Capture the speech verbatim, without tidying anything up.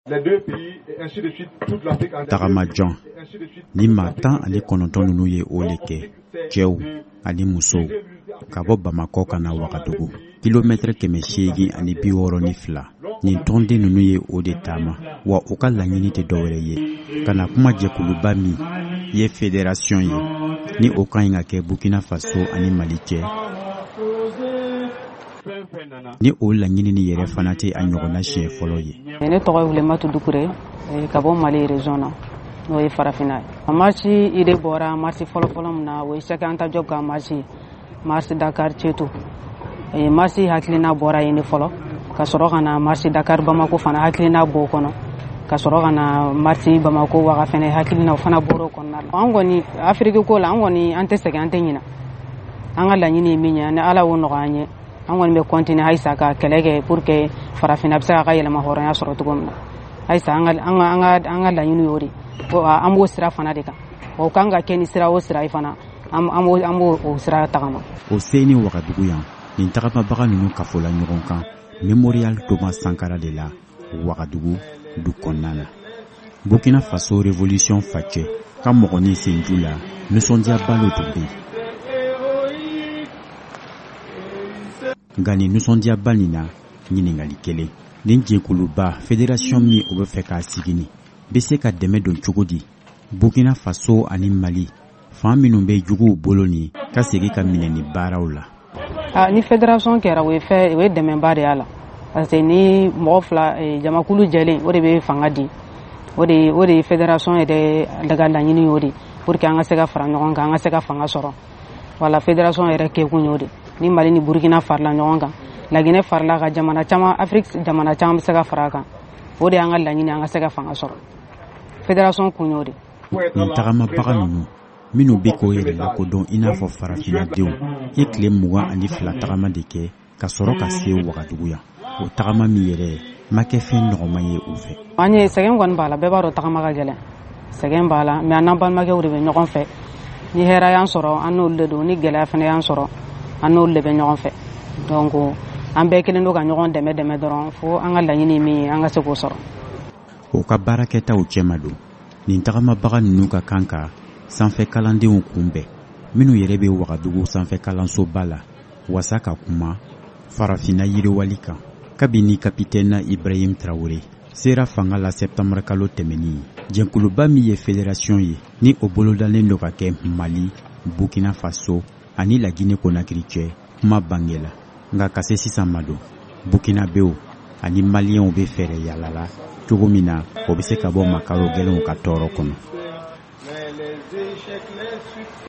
Tagama John ni maa tan ani kɔnɔntɔn ninnu ye o le kɛ cɛw ani musow ka bɔ Bamako ka na Wagadugu kilomètre kɛmɛ seegin ani bi wɔɔrɔ ni fila nin tɔnden ninnu ye o de taama wa u ka laɲini tɛ dɔwɛrɛ ye ka na kuma jɛkuluba min ye fédération ye ni o kan ka kɛ Burkina Faso ani Mali cɛ ni o laɲini ni yɛrɛ fana tɛ a ɲɔgɔnna siɲɛ fɔlɔ ye. Ne tɔgɔ ye Wulematu Dukure ka bɔ Mali région na n'o ye Farafina ye. A marche idée bɔra marche fɔlɔ fɔlɔ min na o ye Cheikh Anta Diop ka marche marche Dakar Ceto. Marche hakilina bɔra yen fɔlɔ ka sɔrɔ ka na marche Dakar Bamako fana hakilina bɔ kɔnɔ ka sɔrɔ ka na marche Bamako Waga fana hakilina fana bɔra o kɔnɔna la. An kɔni Afrique ko la an kɔni an tɛ sɛgɛn an tɛ ɲina an ka laɲini ye min ye ni Ala y'o nɔgɔya an ye an kɔni bɛ continuer halisa ka kɛlɛ kɛ pour que Farafina bɛ se ka yɛlɛma hɔrɔnya sɔrɔ cogo min na halisa an ka an ka an ka laɲini y'o de an b'o sira fana de kan o kan ka kɛ ni sira o sira ye fana an b'o an b'o o sira tagama. O se ni Wagadugu yan nin tagamabaga ninnu kafola ɲɔgɔn kan Mémorial Thomas Sankara de la Wagadugu du kɔnɔna na. Burkina Faso révolution facɛ ka mɔgɔnin senju la nisɔndiyaba lo tun bɛ yen. Nka nin nisɔndiyaba nin na ɲininkali kelen nin jɛkuluba fédération min o bɛ fɛ k'a sigi nin bɛ se ka dɛmɛ don cogo di Burkina Faso ani Mali fan minnu bɛ juguw bolo ni ka segin ka minɛ ni baaraw la. Ni fédération kɛra o ye fɛ o ye dɛmɛba de y'a la parce que ni mɔgɔ fila jamakulu jɛlen o de bɛ fanga di o de o de ye fédération yɛrɛ daga laɲini y'o de pour que an ka se ka fara ɲɔgɔn kan an ka se ka fanga sɔrɔ wala fédération yɛrɛ kɛkun y'o de ni Mali ni Burkina farala ɲɔgɔn kan Laginɛ farala ka jamana caman Afrique jamana caman bɛ se ka fara kan o de y'an ka laɲini an ka se ka fanga sɔrɔ fédération kun y'o de. Nin tagamabaga ninnu minnu bɛ k'o yɛrɛ lakodɔn i n'a fɔ farafinadenw ye tile mugan ani fila tagama de kɛ ka sɔrɔ ka se Wagadugu yan o tagama min yɛrɛ ma kɛ fɛn nɔgɔma ye u fɛ. An ye sɛgɛn kɔni b'a la bɛɛ b'a dɔn tagama ka gɛlɛn sɛgɛn b'a la mais an n'an balimakɛw de bɛ ɲɔgɔn fɛ ni hɛrɛ y'an sɔrɔ an n'olu de don ni gɛlɛya fana y'an sɔrɔ an n'olu de bɛ ɲɔgɔn fɛ donc an bɛɛ kelen don ka ɲɔgɔn dɛmɛ dɛmɛ dɔrɔn fo an ka laɲini min ye an ka se k'o sɔrɔ. O ka baarakɛtaw cɛma don nin tagamabaga ninnu ka kan ka sanfɛ kalandenw kunbɛn minnu yɛrɛ bɛ Wagadugu sanfɛ kalansoba la wasa ka kuma Farafina yiriwali kan kabini kapitɛni Ibrahim Traoré sera fanga la septembre kalo tɛmɛnin jɛnkuluba min ye fédération ye ni o bolodalen do ka kɛ Mali Burkina Faso ani la Guinée Conakry cɛ kuma bangela nka ka se sisan ma don Burkinabew ani Maliens bɛ fɛrɛ yalala cogo min na o bɛ se ka bɔ makaro gɛlɛnw ka tɔɔrɔ kɔnɔ.